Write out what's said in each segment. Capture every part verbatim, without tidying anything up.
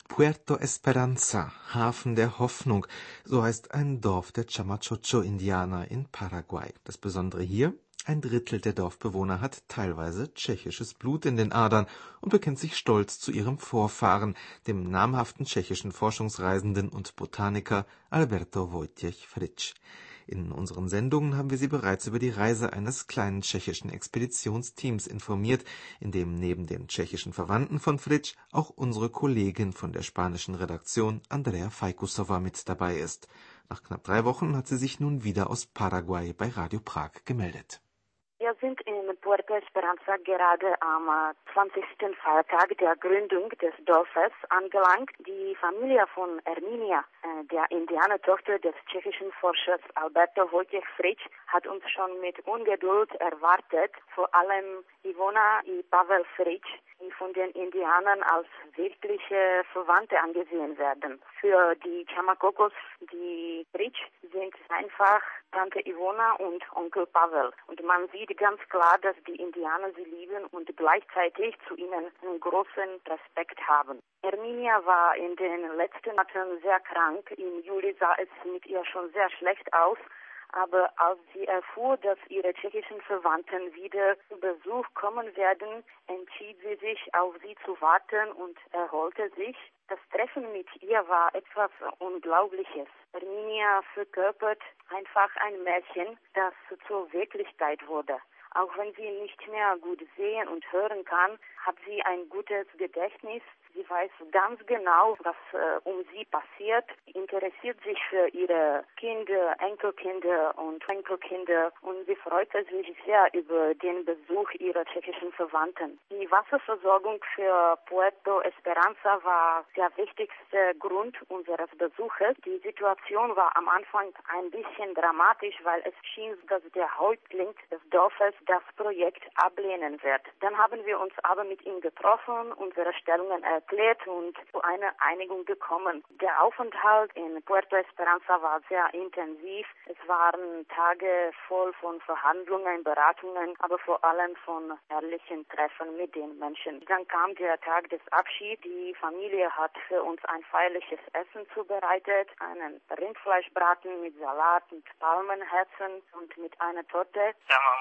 Puerto Esperanza, Hafen der Hoffnung, so heißt ein Dorf der Chamachocho-Indianer in Paraguay. Das Besondere hier: Ein Drittel der Dorfbewohner hat teilweise tschechisches Blut in den Adern und bekennt sich stolz zu ihrem Vorfahren, dem namhaften tschechischen Forschungsreisenden und Botaniker Alberto Wojciech Fritzsch. In unseren Sendungen haben wir Sie bereits über die Reise eines kleinen tschechischen Expeditionsteams informiert, in dem neben den tschechischen Verwandten von Fritzsch auch unsere Kollegin von der spanischen Redaktion Andrea Fajkusova mit dabei ist. Nach knapp drei Wochen hat sie sich nun wieder aus Paraguay bei Radio Prag gemeldet. Wir sind in Puerto Esperanza gerade am zwanzigsten Feiertag der Gründung des Dorfes angelangt. Die Familie von Erminia, der Indianertochter des tschechischen Forschers Alberto Wojciech Fritzsch, hat uns schon mit Ungeduld erwartet. Vor allem Ivona und Pavel Fritzsch, die von den Indianern als wirkliche Verwandte angesehen werden. Für die Chamacocos, die Fritzsch, sind einfach Tante Ivona und Onkel Pavel. Und man sieht ganz klar, dass die Indianer sie lieben und gleichzeitig zu ihnen einen großen Respekt haben. Erminia war in den letzten Monaten sehr krank. Im Juli sah es mit ihr schon sehr schlecht aus. Aber als sie erfuhr, dass ihre tschechischen Verwandten wieder zu Besuch kommen werden, entschied sie sich, auf sie zu warten und erholte sich. Das Treffen mit ihr war etwas Unglaubliches. Erminia verkörpert einfach ein Märchen, das zur Wirklichkeit wurde. Auch wenn sie nicht mehr gut sehen und hören kann, hat sie ein gutes Gedächtnis. Sie weiß ganz genau, was äh, um sie passiert, interessiert sich für ihre Kinder, Enkelkinder und Enkelkinder und sie freute sich sehr über den Besuch ihrer tschechischen Verwandten. Die Wasserversorgung für Puerto Esperanza war der wichtigste Grund unseres Besuches. Die Situation war am Anfang ein bisschen dramatisch, weil es schien, dass der Häuptling des Dorfes das Projekt ablehnen wird. Dann haben wir uns aber mit ihm getroffen, unsere Stellungen erklärt und zu einer Einigung gekommen. Der Aufenthalt in Puerto Esperanza war sehr intensiv. Es waren Tage voll von Verhandlungen, Beratungen, aber vor allem von herrlichen Treffen mit den Menschen. Dann kam der Tag des Abschieds. Die Familie hat für uns ein feierliches Essen zubereitet, einen Rindfleischbraten mit Salat, mit Palmenherzen und mit einer Torte.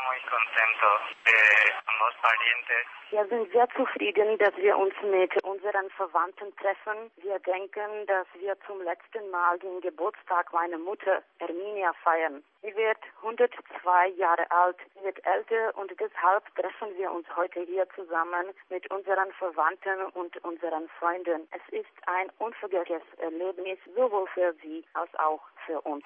Wir sind sehr zufrieden, dass wir uns mit unseren Verwandten treffen. Wir denken, dass wir zum letzten Mal den Geburtstag meiner Mutter Erminia feiern. Sie wird hundertzwei Jahre alt, sie wird älter und deshalb treffen wir uns heute hier zusammen mit unseren Verwandten und unseren Freunden. Es ist ein unvergessliches Erlebnis, sowohl für sie als auch für uns.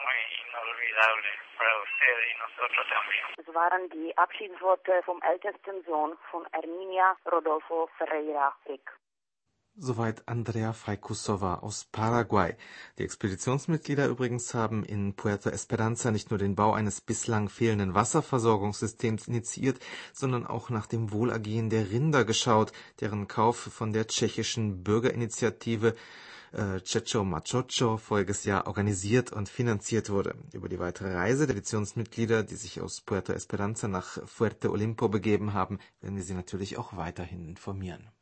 Es waren die Abschiedsworte vom ältesten Sohn von Erminia, Rodolfo Ferreira Rick. Soweit Andrea Fajkusova aus Paraguay. Die Expeditionsmitglieder übrigens haben in Puerto Esperanza nicht nur den Bau eines bislang fehlenden Wasserversorgungssystems initiiert, sondern auch nach dem Wohlergehen der Rinder geschaut, deren Kauf von der tschechischen Bürgerinitiative äh, Checho Machocho voriges Jahr organisiert und finanziert wurde. Über die weitere Reise der Expeditionsmitglieder, die sich aus Puerto Esperanza nach Fuerte Olimpo begeben haben, werden wir Sie natürlich auch weiterhin informieren.